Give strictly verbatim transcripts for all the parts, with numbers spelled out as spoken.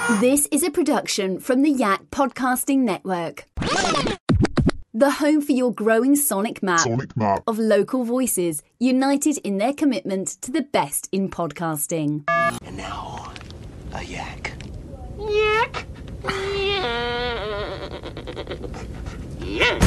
This is a production from the Yak Podcasting Network. The home for your growing sonic map, sonic map of local voices united in their commitment to the best in podcasting. And now, a yak. Yak. Yak.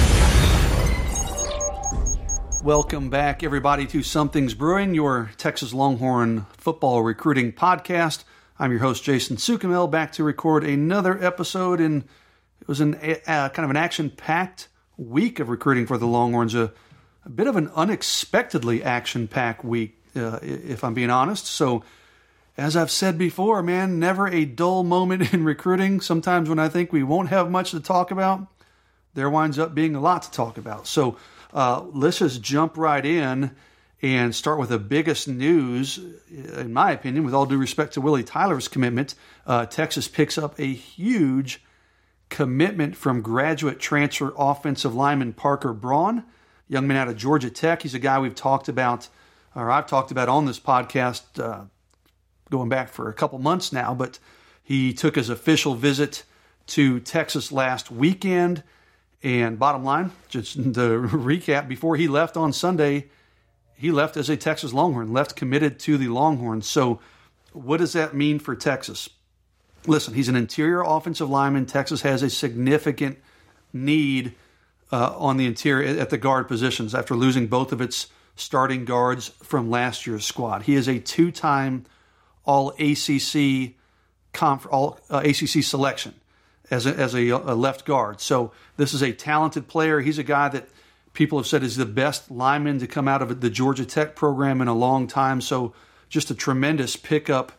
Welcome back, everybody, to Something's Brewing, your Texas Longhorn football recruiting podcast. I'm your host, Jason Sukamel, back to record another episode. And it was an uh, kind of an action-packed week of recruiting for the Longhorns, a, a bit of an unexpectedly action-packed week, uh, if I'm being honest. So, as I've said before, man, never a dull moment in recruiting. Sometimes when I think we won't have much to talk about, there winds up being a lot to talk about. So, uh, let's just jump right in and start with the biggest news, in my opinion, with all due respect to Willie Tyler's commitment. Uh, Texas picks up a huge commitment from graduate transfer offensive lineman Parker Braun, young man out of Georgia Tech. He's a guy we've talked about, or I've talked about on this podcast uh, going back for a couple months now, but he took his official visit to Texas last weekend. And bottom line, just to recap, before he left on Sunday, he left as a Texas Longhorn, left committed to the Longhorns. So what does that mean for Texas? Listen, he's an interior offensive lineman. Texas has a significant need uh, on the interior at the guard positions after losing both of its starting guards from last year's squad. He is a two-time All-A C C conf- all uh, A C C selection as a, as a, a left guard. So this is a talented player. He's a guy that people have said is the best lineman to come out of the Georgia Tech program in a long time. So just a tremendous pickup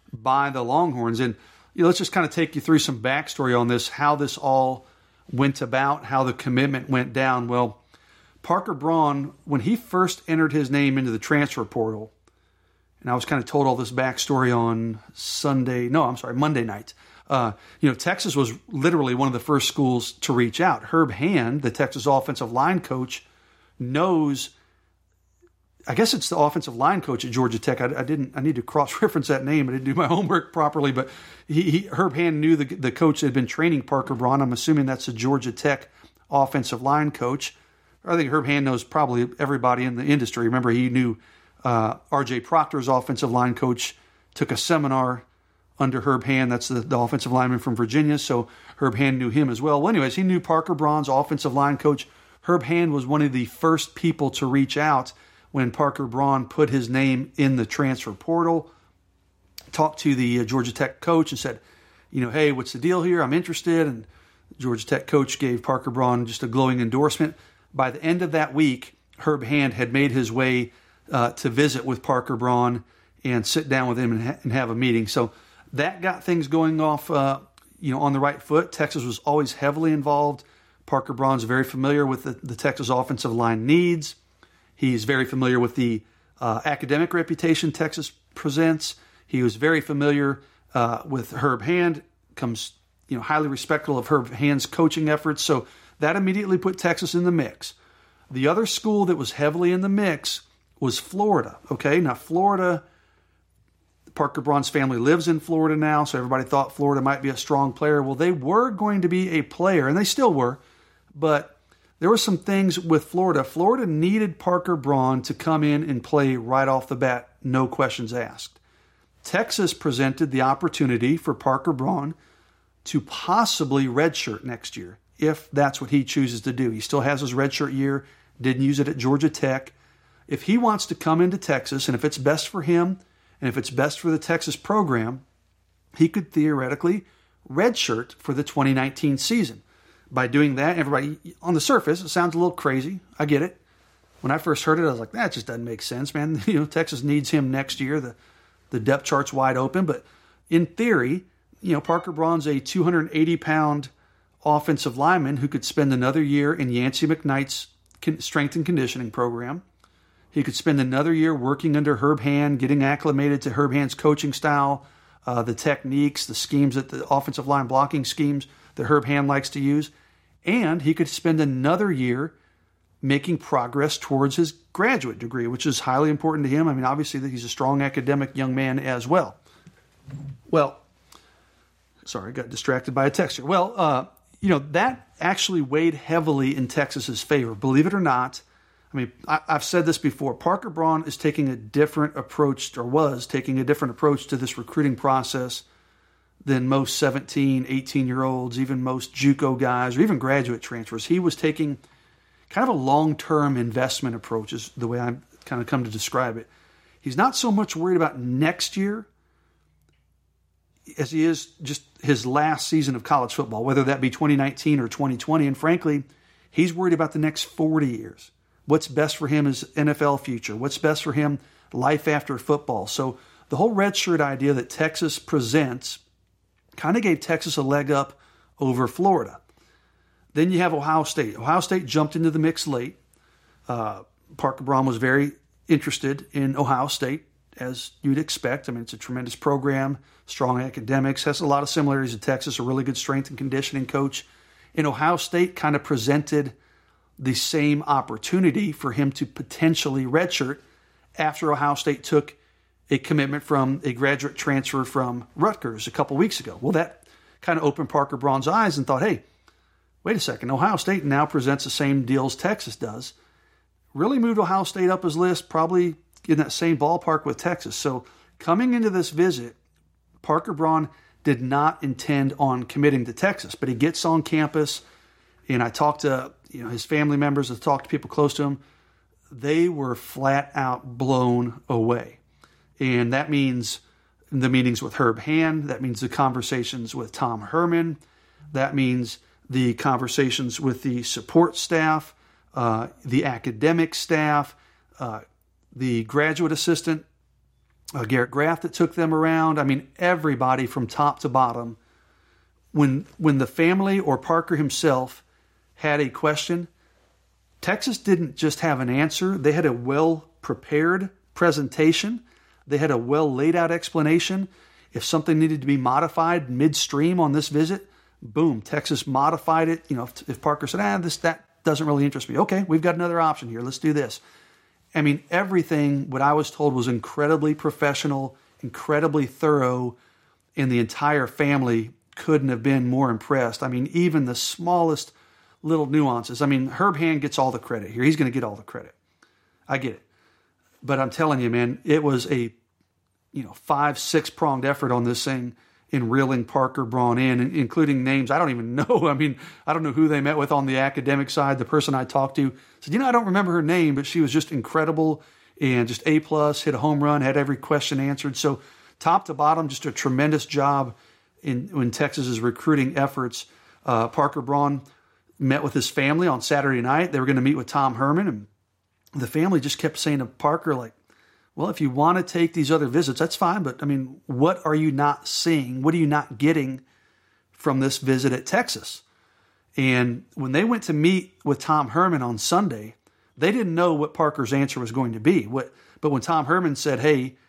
by the Longhorns. And you know, let's just kind of take you through some backstory on this, how this all went about, how the commitment went down. Well, Parker Braun, when he first entered his name into the transfer portal, and I was kind of told all this backstory on Sunday, no, I'm sorry, Monday night. Uh, you know, Texas was literally one of the first schools to reach out. Herb Hand, the Texas offensive line coach, knows, I guess it's the offensive line coach at Georgia Tech. I, I didn't, I need to cross-reference that name. I didn't do my homework properly, but he, he Herb Hand knew the, the coach that had been training Parker Braun. I'm assuming that's a Georgia Tech offensive line coach. I think Herb Hand knows probably everybody in the industry. Remember, he knew uh, R J Proctor's offensive line coach, took a seminar under Herb Hand. That's the, the offensive lineman from Virginia, so Herb Hand knew him as well. Well, anyways, he knew Parker Braun's offensive line coach. Herb Hand was one of the first people to reach out when Parker Braun put his name in the transfer portal, talked to the uh, Georgia Tech coach and said, you know, hey, what's the deal here? I'm interested. And the Georgia Tech coach gave Parker Braun just a glowing endorsement. By the end of that week, Herb Hand had made his way uh, to visit with Parker Braun and sit down with him and, ha- and have a meeting. So that got things going off, uh, you know, on the right foot. Texas was always heavily involved. Parker Braun's very familiar with the, the Texas offensive line needs. He's very familiar with the uh, academic reputation Texas presents. He was very familiar uh, with Herb Hand, comes, you know, highly respectful of Herb Hand's coaching efforts. So that immediately put Texas in the mix. The other school that was heavily in the mix was Florida. Okay, now Florida, Parker Braun's family lives in Florida now, so everybody thought Florida might be a strong player. Well, they were going to be a player, and they still were, but there were some things with Florida. Florida needed Parker Braun to come in and play right off the bat, no questions asked. Texas presented the opportunity for Parker Braun to possibly redshirt next year, if that's what he chooses to do. He still has his redshirt year, didn't use it at Georgia Tech. If he wants to come into Texas, and if it's best for him, and if it's best for the Texas program, he could theoretically redshirt for the twenty nineteen season. By doing that, everybody, on the surface, it sounds a little crazy. I get it. When I first heard it, I was like, that just doesn't make sense, man. You know, Texas needs him next year. The, the depth chart's wide open. But in theory, you know, Parker Braun's a two hundred eighty pound offensive lineman who could spend another year in Yancey McKnight's strength and conditioning program. He could spend another year working under Herb Hand, getting acclimated to Herb Hand's coaching style, uh, the techniques, the schemes, that the offensive line blocking schemes that Herb Hand likes to use. And he could spend another year making progress towards his graduate degree, which is highly important to him. I mean, obviously, that he's a strong academic young man as well. Well, Sorry, got distracted by a text here. Well, uh, you know, that actually weighed heavily in Texas's favor. Believe it or not, I mean, I, I've said this before. Parker Braun is taking a different approach, or was taking a different approach to this recruiting process than most seventeen, eighteen-year-olds, even most JUCO guys, or even graduate transfers. He was taking kind of a long-term investment approach, is the way I've kind of come to describe it. He's not so much worried about next year as he is just his last season of college football, whether that be twenty nineteen or twenty twenty. And frankly, he's worried about the next forty years. What's best for him is N F L future. What's best for him, life after football. So the whole redshirt idea that Texas presents kind of gave Texas a leg up over Florida. Then you have Ohio State. Ohio State jumped into the mix late. Uh, Parker Braun was very interested in Ohio State, as you'd expect. I mean, it's a tremendous program, strong academics, has a lot of similarities to Texas, a really good strength and conditioning coach. And Ohio State kind of presented the same opportunity for him to potentially redshirt after Ohio State took a commitment from a graduate transfer from Rutgers a couple weeks ago. Well, that kind of opened Parker Braun's eyes and thought, hey, wait a second, Ohio State now presents the same deal as Texas does. Really moved Ohio State up his list, probably in that same ballpark with Texas. So coming into this visit, Parker Braun did not intend on committing to Texas, but he gets on campus, and I talked to you know his family members, I talked to people close to him. They were flat out blown away. And that means the meetings with Herb Hand, that means the conversations with Tom Herman, that means the conversations with the support staff, uh, the academic staff, uh, the graduate assistant, uh, Garrett Graff, that took them around. I mean, everybody from top to bottom. When when the family or Parker himself had a question, Texas didn't just have an answer. They had a well-prepared presentation. They had a well laid out explanation. If something needed to be modified midstream on this visit, boom, Texas modified it. You know, if, if Parker said, ah, this, that doesn't really interest me. Okay, we've got another option here. Let's do this. I mean, everything, what I was told, was incredibly professional, incredibly thorough, and the entire family couldn't have been more impressed. I mean, even the smallest little nuances. I mean, Herb Hand gets all the credit here. He's going to get all the credit. I get it. But I'm telling you, man, it was a, you know, five, six-pronged effort on this thing in reeling Parker Braun in, including names I don't even know. I mean, I don't know who they met with on the academic side. The person I talked to said, you know, I don't remember her name, but she was just incredible and just A-plus, hit a home run, had every question answered. So top to bottom, just a tremendous job in, in Texas's recruiting efforts. Uh, Parker Braun met with his family on Saturday night. They were going to meet with Tom Herman, and the family just kept saying to Parker, like, well, if you want to take these other visits, that's fine. But, I mean, what are you not seeing? What are you not getting from this visit at Texas? And when they went to meet with Tom Herman on Sunday, they didn't know what Parker's answer was going to be. What, but when Tom Herman said, hey,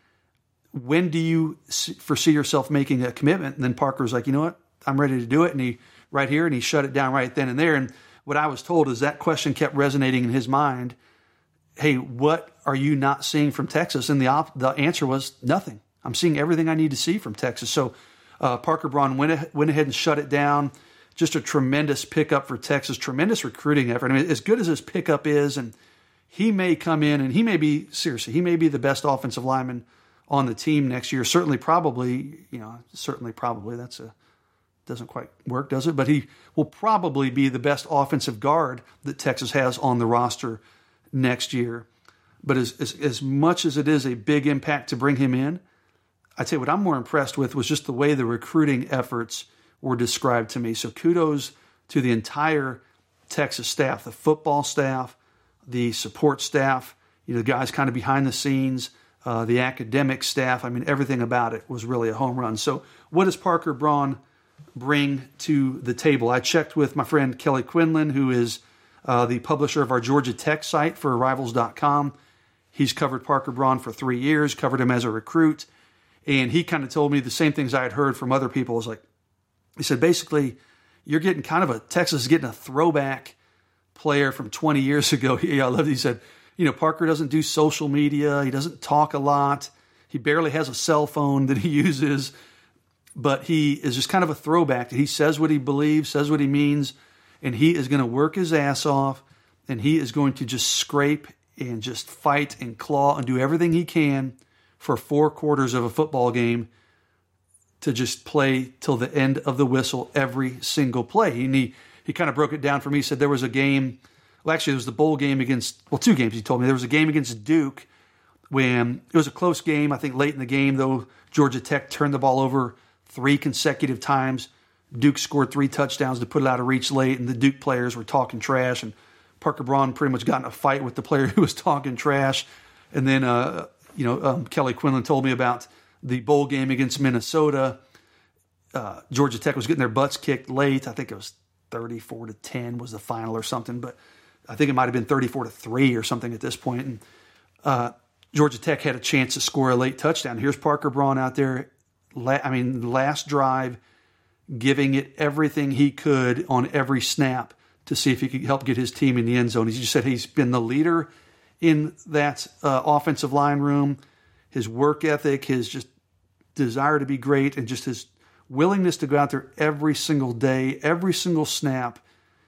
when do you foresee yourself making a commitment? And then Parker's like, you know what? I'm ready to do it. And he, right here, and he shut it down right then and there. And what I was told is that question kept resonating in his mind. Hey, what are you not seeing from Texas? And the op- the answer was nothing. I'm seeing everything I need to see from Texas. So uh, Parker Braun went, a- went ahead and shut it down. Just a tremendous pickup for Texas, tremendous recruiting effort. I mean, as good as his pickup is, and he may come in and he may be, seriously, he may be the best offensive lineman on the team next year. Certainly, probably, you know, certainly, probably, that's a, doesn't quite work, does it? But he will probably be the best offensive guard that Texas has on the roster next year. But as, as as much as it is a big impact to bring him in, I'd say what I'm more impressed with was just the way the recruiting efforts were described to me. So kudos to the entire Texas staff, the football staff, the support staff, you know, the guys kind of behind the scenes, uh, the academic staff. I mean, everything about it was really a home run. So what does Parker Braun bring to the table? I checked with my friend Kelly Quinlan, who is Uh, the publisher of our Georgia Tech site for Rivals dot com. He's covered Parker Braun for three years, covered him as a recruit, and he kind of told me the same things I had heard from other people. It was like, he said, basically, you're getting kind of a, Texas is getting a throwback player from twenty years ago. Yeah, I love it. He said, you know, Parker doesn't do social media. He doesn't talk a lot. He barely has a cell phone that he uses. but he is just kind of a throwback. He says what he believes, says what he means, and he is going to work his ass off, and he is going to just scrape and just fight and claw and do everything he can for four quarters of a football game to just play till the end of the whistle every single play. And he, he kind of broke it down for me. He said there was a game, well, actually, it was the bowl game against, well, two games he told me. There was a game against Duke when it was a close game. I think late in the game, though, Georgia Tech turned the ball over three consecutive times. Duke scored three touchdowns to put it out of reach late, and the Duke players were talking trash, and Parker Braun pretty much got in a fight with the player who was talking trash. And then, uh, you know, um, Kelly Quinlan told me about the bowl game against Minnesota. Uh, Georgia Tech was getting their butts kicked late. I think it was thirty-four to ten was the final or something, but I think it might have been thirty-four to three or something at this point. And uh, Georgia Tech had a chance to score a late touchdown. Here's Parker Braun out there, la- I mean, last drive, giving it everything he could on every snap to see if he could help get his team in the end zone. He just said he's been the leader in that uh, offensive line room. His work ethic, his just desire to be great, and just his willingness to go out there every single day, every single snap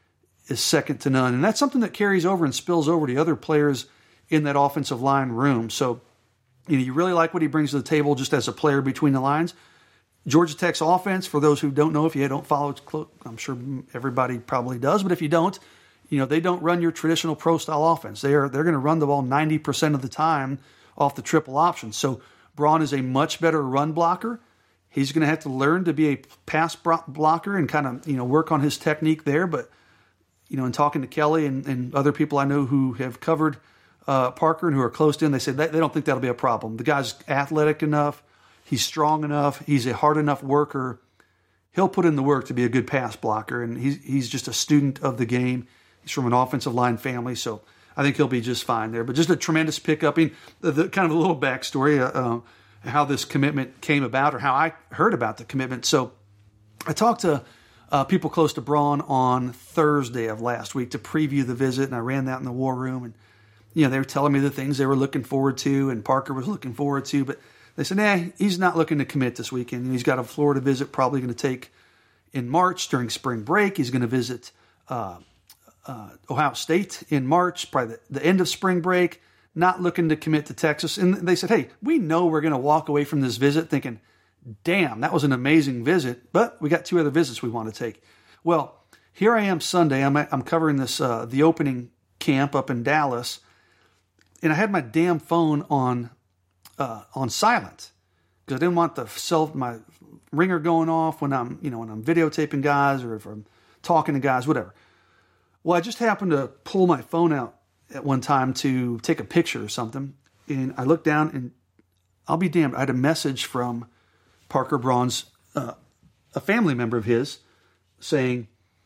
is second to none. And that's something that carries over and spills over to the other players in that offensive line room. So, you know, you really like what he brings to the table just as a player between the lines. Georgia Tech's offense, for those who don't know, if you don't follow it close, I'm sure everybody probably does, but if you don't, you know, they don't run your traditional pro-style offense. They are, they're going to run the ball ninety percent of the time off the triple option. So Braun is a much better run blocker. He's going to have to learn to be a pass blocker and kind of, you know, work on his technique there. But, you know, in talking to Kelly and, and other people I know who have covered uh, Parker and who are close to him, they said they, they don't think that'll be a problem. The guy's athletic enough. He's strong enough. He's a hard enough worker. He'll put in the work to be a good pass blocker, and he's he's just a student of the game. He's from an offensive line family, so I think he'll be just fine there. But just a tremendous pickup. I mean, the, the kind of a little backstory, uh, uh, how this commitment came about, or how I heard about the commitment. So I talked to uh, people close to Braun on Thursday of last week to preview the visit, and I ran that in the war room, and you know they were telling me the things they were looking forward to, and Parker was looking forward to, but they said, nah, he's not looking to commit this weekend. He's got a Florida visit probably going to take in March during spring break. He's going to visit uh, uh, Ohio State in March, probably the, the end of spring break, not looking to commit to Texas. And they said, hey, we know we're going to walk away from this visit thinking, damn, that was an amazing visit, but we got two other visits we want to take. Well, here I am Sunday. I'm, I'm covering this uh, the opening camp up in Dallas, and I had my damn phone on Uh, on silent because I didn't want the cell my ringer going off when I'm you know when I'm videotaping guys or if I'm talking to guys, whatever. Well, I just happened to pull my phone out at one time to take a picture or something, and I looked down and I'll be damned, I had a message from Parker Braun's uh, a family member of his saying,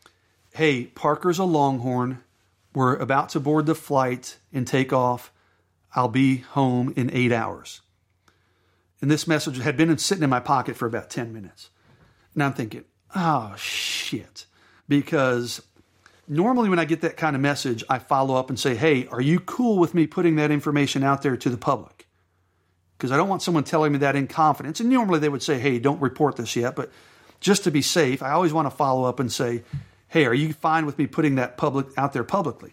"Hey, Parker's a Longhorn. We're about to board the flight and take off. I'll be home in eight hours." And this message had been sitting in my pocket for about ten minutes. And I'm thinking, oh, shit. Because normally when I get that kind of message, I follow up and say, hey, are you cool with me putting that information out there to the public? Because I don't want someone telling me that in confidence. And normally they would say, hey, don't report this yet. But just to be safe, I always want to follow up and say, hey, are you fine with me putting that public out there publicly?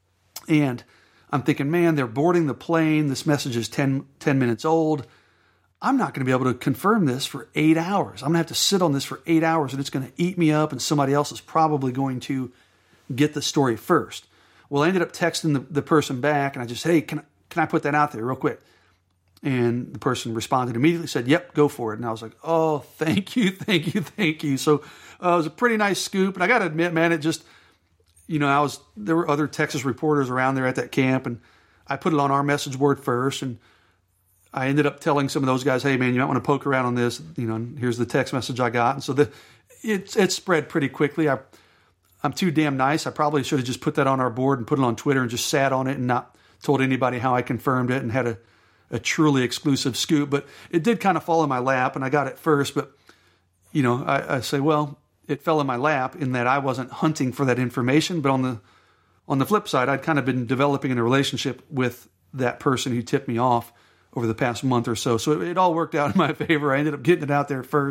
And I'm thinking, man, they're boarding the plane. This message is ten, ten minutes old. I'm not going to be able to confirm this for eight hours. I'm going to have to sit on this for eight hours, and it's going to eat me up, and somebody else is probably going to get the story first. Well, I ended up texting the, the person back, and I just said, hey, can, can I put that out there real quick? And the person responded immediately, said, yep, go for it. And I was like, oh, thank you, thank you, thank you. So uh, it was a pretty nice scoop. And I got to admit, man, it just, you know, I was, there were other Texas reporters around there at that camp, and I put it on our message board first, and I ended up telling some of those guys, hey, man, you might want to poke around on this. You know, here's the text message I got. And so the, it, it spread pretty quickly. I, I'm too damn nice. I probably should have just put that on our board and put it on Twitter and just sat on it and not told anybody how I confirmed it and had a, a truly exclusive scoop. But it did kind of fall in my lap, and I got it first. But, you know, I, I say, well, it fell in my lap in that I wasn't hunting for that information. But on the on the flip side, I'd kind of been developing a relationship with that person who tipped me off over the past month or so. So it, it all worked out in my favor. I ended up getting it out there first.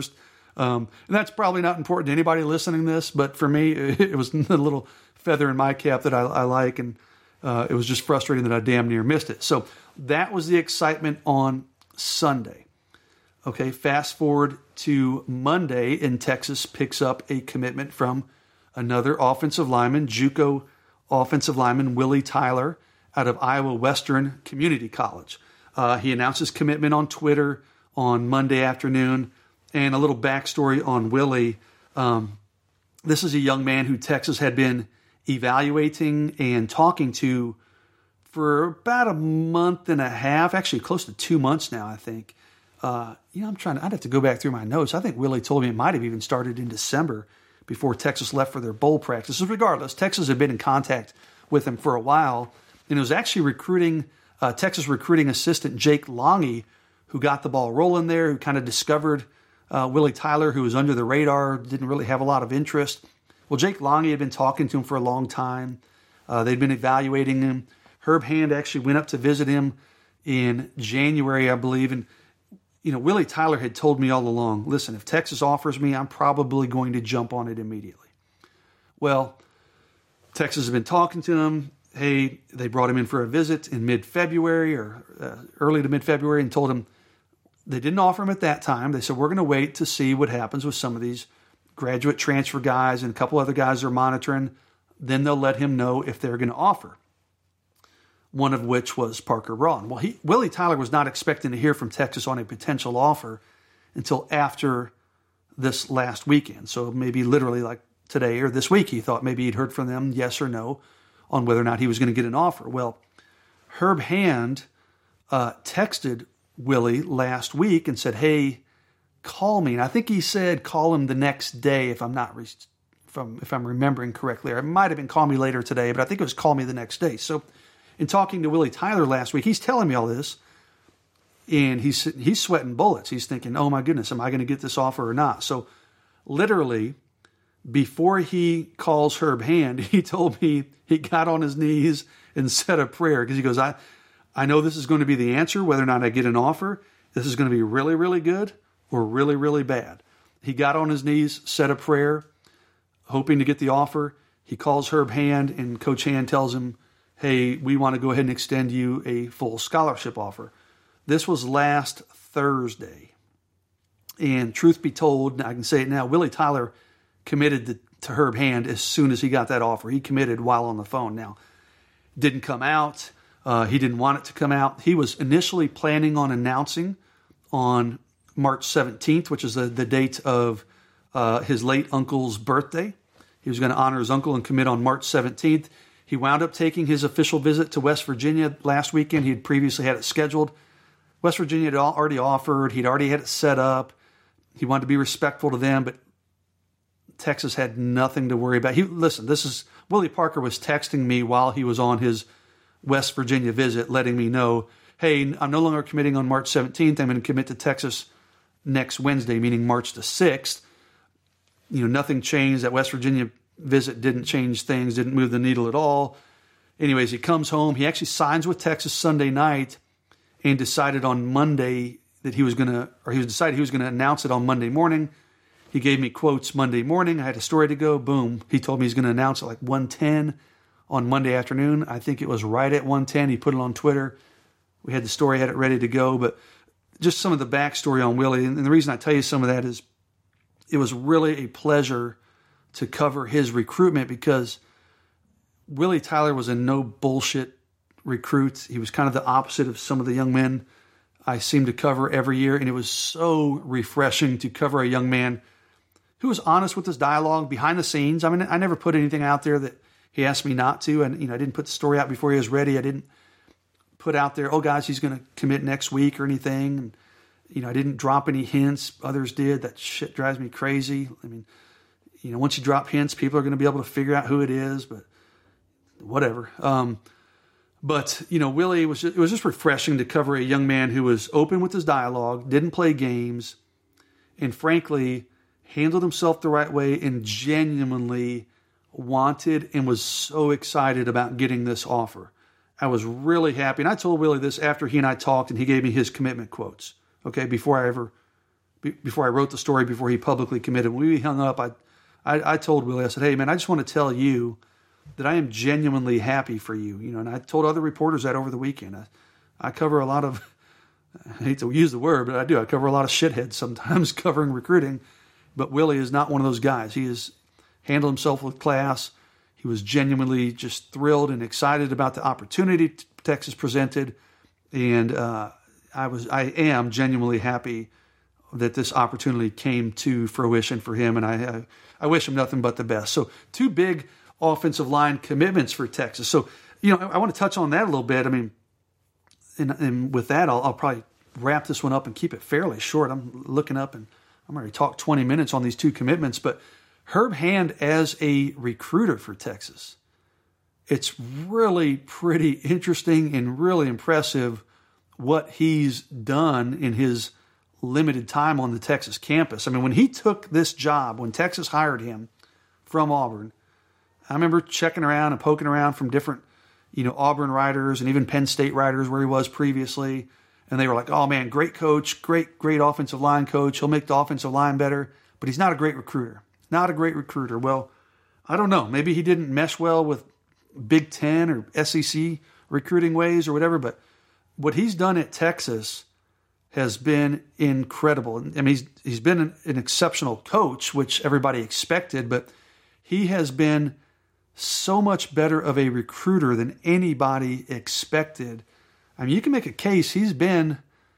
Um, and that's probably not important to anybody listening to this, but for me, it, it was a little feather in my cap that I, I like, and uh, it was just frustrating that I damn near missed it. So that was the excitement on Sunday. Okay, fast forward to Monday, and Texas picks up a commitment from another offensive lineman, JUCO offensive lineman Willie Tyler out of Iowa Western Community College. Uh, he announced his commitment on Twitter on Monday afternoon. And a little backstory on Willie. Um, this is a young man who Texas had been evaluating and talking to for about a month and a half, actually close to two months now, I think. Uh, you know, I'm trying to, I'd have to go back through my notes. I think Willie told me it might have even started in December before Texas left for their bowl practices. Regardless, Texas had been in contact with him for a while, and it was actually recruiting, uh, Texas recruiting assistant Jake Longy, who got the ball rolling there, who kind of discovered uh, Willie Tyler, who was under the radar, didn't really have a lot of interest. Well, Jake Longy had been talking to him for a long time. Uh, they'd been evaluating him. Herb Hand actually went up to visit him in January, I believe, and you know, Willie Tyler had told me all along, listen, if Texas offers me, I'm probably going to jump on it immediately. Well, Texas has been talking to him. Hey, they brought him in for a visit in mid-February or uh, early to mid-February and told him they didn't offer him at that time. They said, we're going to wait to see what happens with some of these graduate transfer guys and a couple other guys they're monitoring. Then they'll let him know if they're going to offer. One of which was Parker Braun. Well, he, Willie Tyler was not expecting to hear from Texas on a potential offer until after this last weekend. So maybe literally like today or this week, he thought maybe he'd heard from them, yes or no, on whether or not he was going to get an offer. Well, Herb Hand uh, texted Willie last week and said, hey, call me. And I think he said call him the next day, if I'm not re- if, I'm, if I'm remembering correctly. Or it might have been call me later today, but I think it was call me the next day. So in talking to Willie Tyler last week, he's telling me all this, and he's he's sweating bullets. He's thinking, oh my goodness, am I going to get this offer or not? So literally, before he calls Herb Hand, he told me he got on his knees and said a prayer because he goes, I, I know this is going to be the answer, whether or not I get an offer. This is going to be really, really good or really, really bad. He got on his knees, said a prayer, hoping to get the offer. He calls Herb Hand, and Coach Hand tells him, hey, we want to go ahead and extend you a full scholarship offer. This was last Thursday. And truth be told, I can say it now, Willie Tyler committed to, to Herb Hand as soon as he got that offer. He committed while on the phone. Now, didn't come out. Uh, he didn't want it to come out. He was initially planning on announcing on March seventeenth, which is the, the date of uh, his late uncle's birthday. He was going to honor his uncle and commit on March seventeenth. He wound up taking his official visit to West Virginia last weekend. He had previously had it scheduled. West Virginia had already offered. He'd already had it set up. He wanted to be respectful to them, but Texas had nothing to worry about. He listen, this is Willie Parker was texting me while he was on his West Virginia visit, letting me know, hey, I'm no longer committing on March seventeenth. I'm going to commit to Texas next Wednesday, meaning March the sixth. You know, nothing changed. That West Virginia visit didn't change things, didn't move the needle at all. Anyways, he comes home. He actually signs with Texas Sunday night and decided on Monday that he was going to, or he was decided he was going to announce it on Monday morning. He gave me quotes Monday morning. I had a story to go. Boom. He told me he's going to announce it like one ten on Monday afternoon. I think it was right at one ten. He put it on Twitter. We had the story, had it ready to go. But just some of the backstory on Willie. And the reason I tell you some of that is it was really a pleasure to cover his recruitment because Willie Tyler was a no bullshit recruit. He was kind of the opposite of some of the young men I seem to cover every year. And it was so refreshing to cover a young man who was honest with his dialogue behind the scenes. I mean, I never put anything out there that he asked me not to. And, you know, I didn't put the story out before he was ready. I didn't put out there, oh, guys, he's going to commit next week or anything. And, you know, I didn't drop any hints. Others did. That shit drives me crazy. I mean, you know, once you drop hints, people are going to be able to figure out who it is, but whatever. Um, but, you know, Willie, was just, it was just refreshing to cover a young man who was open with his dialogue, didn't play games, and frankly, handled himself the right way and genuinely wanted and was so excited about getting this offer. I was really happy. And I told Willie this after he and I talked and he gave me his commitment quotes, okay, before I ever be, before I wrote the story, before he publicly committed. When we hung up, I, I, I told Willie, I said, hey, man, I just want to tell you that I am genuinely happy for you. You know, and I told other reporters that over the weekend. I, I cover a lot of, I hate to use the word, but I do. I cover a lot of shitheads sometimes covering recruiting. But Willie is not one of those guys. He has handled himself with class. He was genuinely just thrilled and excited about the opportunity Texas presented. And uh, I was, I am genuinely happy that this opportunity came to fruition for him. And I, I, I wish him nothing but the best. So two big offensive line commitments for Texas. So, you know, I, I want to touch on that a little bit. I mean, and, and with that, I'll, I'll probably wrap this one up and keep it fairly short. I'm looking up and I'm already talked twenty minutes on these two commitments, but Herb Hand as a recruiter for Texas, it's really pretty interesting and really impressive what he's done in his limited time on the Texas campus. I mean, when he took this job, when Texas hired him from Auburn, I remember checking around and poking around from different, you know, Auburn writers and even Penn State writers where he was previously. And they were like, oh man, great coach, great, great offensive line coach. He'll make the offensive line better, but he's not a great recruiter. Not a great recruiter. Well, I don't know. Maybe he didn't mesh well with Big Ten or S E C recruiting ways or whatever, but what he's done at Texas has been incredible. I mean, he's he's been an, an exceptional coach, which everybody expected, but he has been so much better of a recruiter than anybody expected. I mean, you can make a case he's been,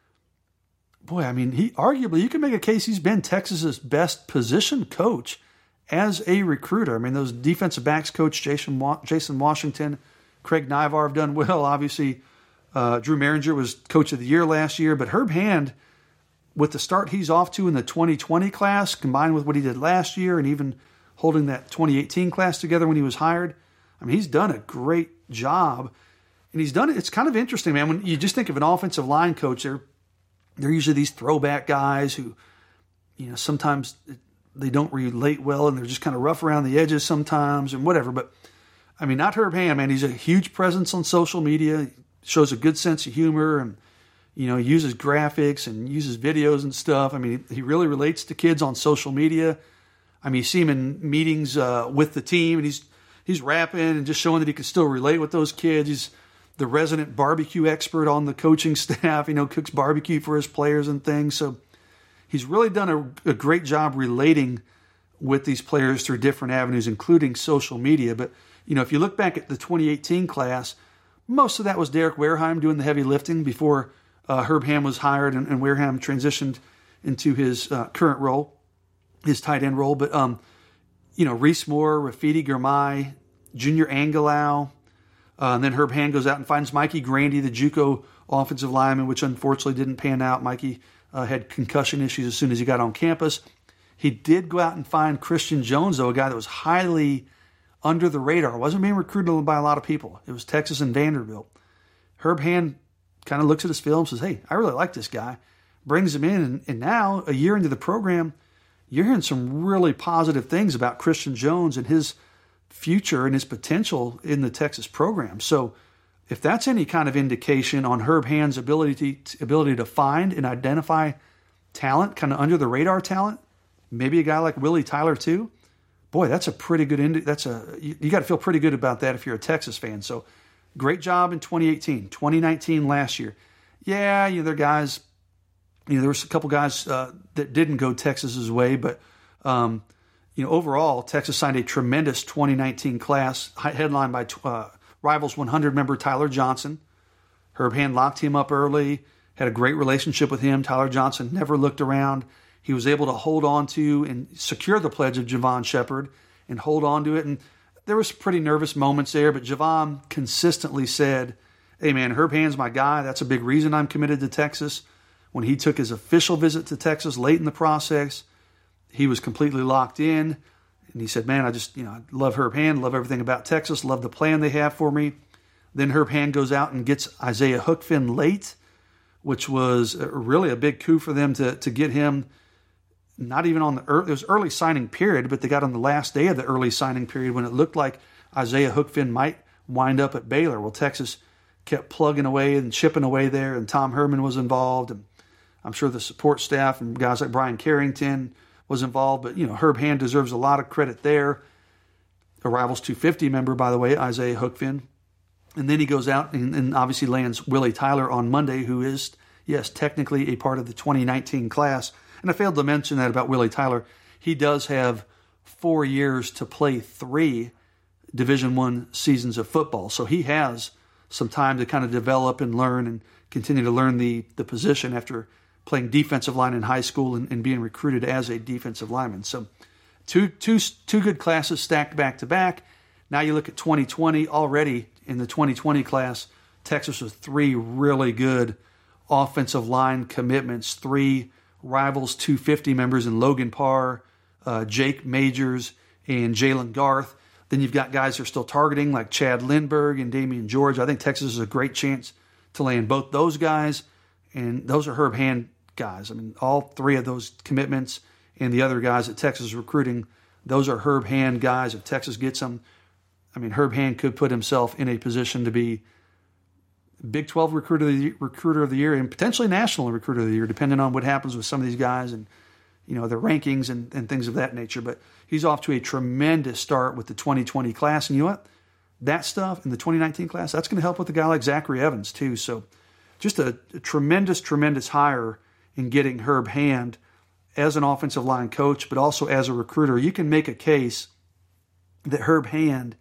boy, I mean, he arguably, you can make a case he's been Texas's best position coach as a recruiter. I mean, those defensive backs coach, Jason, Jason Washington, Craig Naivar have done well. Obviously, uh, Drew Maringer was coach of the year last year, but Herb Hand, with the start he's off to in the twenty twenty class, combined with what he did last year and even holding that twenty eighteen class together when he was hired, I mean, he's done a great job. And he's done it. It's kind of interesting, man. When you just think of an offensive line coach, they're, they're usually these throwback guys who, you know, sometimes they don't relate well and they're just kind of rough around the edges sometimes and whatever. But, I mean, not Herb Hand, man. He's a huge presence on social media, shows a good sense of humor and, you know, uses graphics and uses videos and stuff. I mean, he really relates to kids on social media. I mean, you see him in meetings uh, with the team and he's he's rapping and just showing that he can still relate with those kids. He's the resident barbecue expert on the coaching staff, you know, cooks barbecue for his players and things. So he's really done a, a great job relating with these players through different avenues, including social media. But, you know, if you look back at the twenty eighteen class, most of that was Derek Wareheim doing the heavy lifting before uh, Herb Hand was hired and, and Wareheim transitioned into his uh, current role, his tight end role. But, um, you know, Reese Moore, Rafidi Girmay, Junior Angelau, Uh, and then Herb Hand goes out and finds Mikey Grandy, the JUCO offensive lineman, which unfortunately didn't pan out. Mikey uh, had concussion issues as soon as he got on campus. He did go out and find Christian Jones, though, a guy that was highly under the radar. Wasn't being recruited by a lot of people. It was Texas and Vanderbilt. Herb Hand kind of looks at his film and says, hey, I really like this guy. Brings him in, and, and now, a year into the program, you're hearing some really positive things about Christian Jones and his future and his potential in the Texas program. So if that's any kind of indication on Herb Hand's ability to, ability to find and identify talent, kind of under the radar talent, maybe a guy like Willie Tyler too, boy, that's a pretty good, indi- that's a, you, you got to feel pretty good about that if you're a Texas fan. So great job in twenty eighteen, twenty nineteen last year. Yeah, you know, there are guys, you know, there was a couple guys uh, that didn't go Texas's way, but, um, you know, overall, Texas signed a tremendous twenty nineteen class headlined by uh, Rivals one hundred member Tyler Johnson. Herb Hand locked him up early, had a great relationship with him. Tyler Johnson never looked around. He was able to hold on to and secure the pledge of Javon Shepard and hold on to it. And there was pretty nervous moments there, but Javon consistently said, hey, man, Herb Hand's my guy. That's a big reason I'm committed to Texas. When he took his official visit to Texas late in the process, he was completely locked in, and he said, man, I just, you know, I love Herb Hand, love everything about Texas, love the plan they have for me. Then Herb Hand goes out and gets Isaiah Hookfin late, which was really a big coup for them to, to get him not even on the early, it was early signing period, but they got on the last day of the early signing period when it looked like Isaiah Hookfin might wind up at Baylor. Well, Texas kept plugging away and chipping away there, and Tom Herman was involved, and I'm sure the support staff and guys like Brian Carrington was involved, but, you know, Herb Hand deserves a lot of credit there. A Rivals two fifty member, by the way, Isaiah Hookfin. And then he goes out and, and obviously lands Willie Tyler on Monday, who is, yes, technically a part of the twenty nineteen class. And I failed to mention that about Willie Tyler. He does have four years to play three Division One seasons of football. So he has some time to kind of develop and learn and continue to learn the, the position after playing defensive line in high school and, and being recruited as a defensive lineman. So two, two, two good classes stacked back to back. Now you look at twenty twenty already. In the twenty twenty class, Texas with three really good offensive line commitments, three Rivals two fifty members in Logan Parr, uh, Jake Majors, and Jalen Garth. Then you've got guys who are still targeting like Chad Lindbergh and Damian George. I think Texas has a great chance to land both those guys, and those are Herb Hand guys. I mean, all three of those commitments and the other guys that Texas is recruiting, those are Herb Hand guys. If Texas gets them, I mean, Herb Hand could put himself in a position to be Big twelve recruiter of the, recruiter of the year and potentially national recruiter of the year, depending on what happens with some of these guys and, you know, their rankings and, and things of that nature. But he's off to a tremendous start with the twenty twenty class. And you know what? That stuff in the twenty nineteen class, that's going to help with a guy like Zachary Evans too. So just a, a tremendous, tremendous hire in getting Herb Hand as an offensive line coach, but also as a recruiter. You can make a case that Herb Hand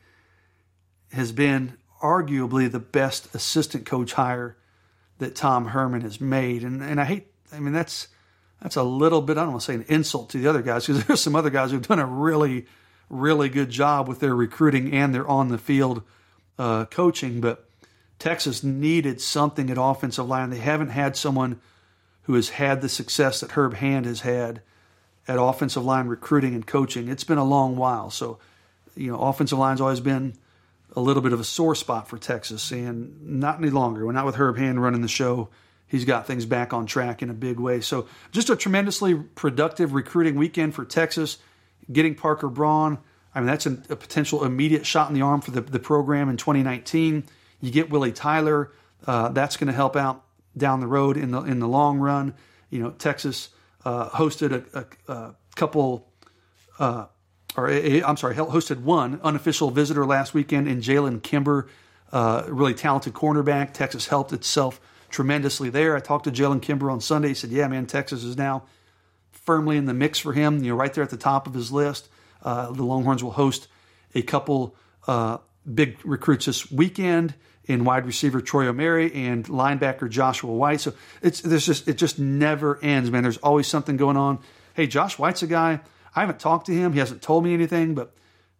has been arguably the best assistant coach hire that Tom Herman has made. And and I hate, I mean, that's that's a little bit, I don't want to say an insult to the other guys, because there's some other guys who've done a really, really good job with their recruiting and their on-the-field uh, coaching. But Texas needed something at offensive line. They haven't had someone who has had the success that Herb Hand has had at offensive line recruiting and coaching. It's been a long while. So, you know, offensive line's always been a little bit of a sore spot for Texas, and not any longer. We're not with Herb Hand running the show. He's got things back on track in a big way. So just a tremendously productive recruiting weekend for Texas. Getting Parker Braun, I mean, that's a, a potential immediate shot in the arm for the, the program in twenty nineteen. You get Willie Tyler. Uh, that's going to help out down the road in the in the long run. You know, Texas uh, hosted a, a, a couple uh, – or a, I'm sorry, hosted one unofficial visitor last weekend in Jalen Kimber, uh, really talented cornerback. Texas helped itself tremendously there. I talked to Jalen Kimber on Sunday. He said, yeah, man, Texas is now firmly in the mix for him, you know, right there at the top of his list. Uh, the Longhorns will host a couple uh, big recruits this weekend in wide receiver Troy O'Mary and linebacker Joshua White. So it's there's just it just never ends, man. There's always something going on. Hey, Josh White's a guy, I haven't talked to him. He hasn't told me anything, but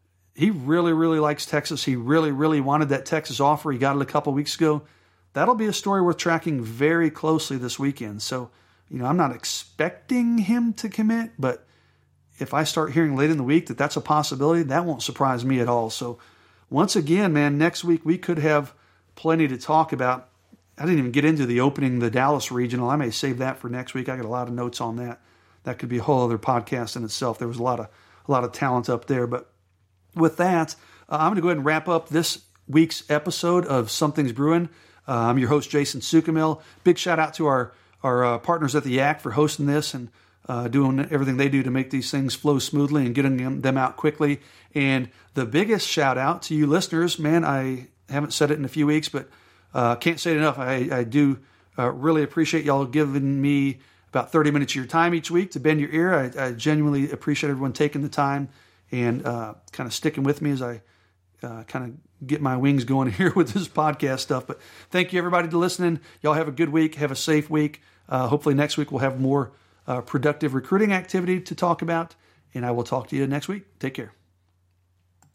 he really, really likes Texas. He really, really wanted that Texas offer. He got it a couple weeks ago. That'll be a story worth tracking very closely this weekend. So, you know, I'm not expecting him to commit, but if I start hearing late in the week that that's a possibility, that won't surprise me at all. So, once again, man, next week we could have plenty to talk about. I didn't even get into the opening, the Dallas Regional. I may save that for next week. I got a lot of notes on that. That could be a whole other podcast in itself. There was a lot of a lot of talent up there. But with that, uh, I'm going to go ahead and wrap up this week's episode of Something's Brewing. Uh, I'm your host, Jason Sukamil. Big shout out to our our uh, partners at the Yak for hosting this and uh, doing everything they do to make these things flow smoothly and getting them, them out quickly. And the biggest shout out to you listeners, man, I haven't said it in a few weeks, but uh, can't say it enough. I, I do uh, really appreciate y'all giving me about thirty minutes of your time each week to bend your ear. I, I genuinely appreciate everyone taking the time and uh, kind of sticking with me as I uh, kind of get my wings going here with this podcast stuff. But thank you, everybody, for listening. Y'all have a good week. Have a safe week. Uh, hopefully next week we'll have more uh, productive recruiting activity to talk about, and I will talk to you next week. Take care.